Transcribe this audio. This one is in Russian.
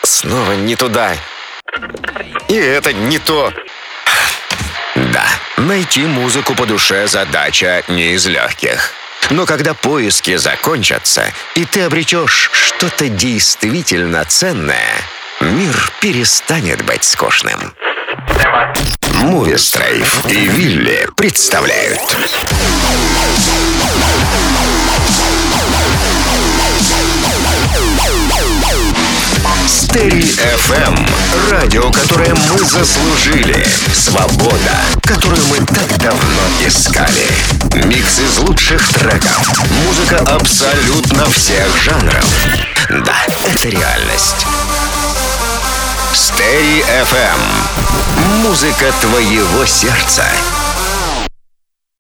Снова не туда. И это не то. Да, найти музыку по душе задача не из легких. Но когда поиски закончатся, и ты обретешь что-то действительно ценное, мир перестанет быть скучным. Мувистрейв и Вилли представляют Стерео FM. Радио, которое мы заслужили. Свобода, которую мы так давно искали. Микс из лучших треков. Музыка абсолютно всех жанров. Да, это реальность. Стерео FM. Музыка твоего сердца.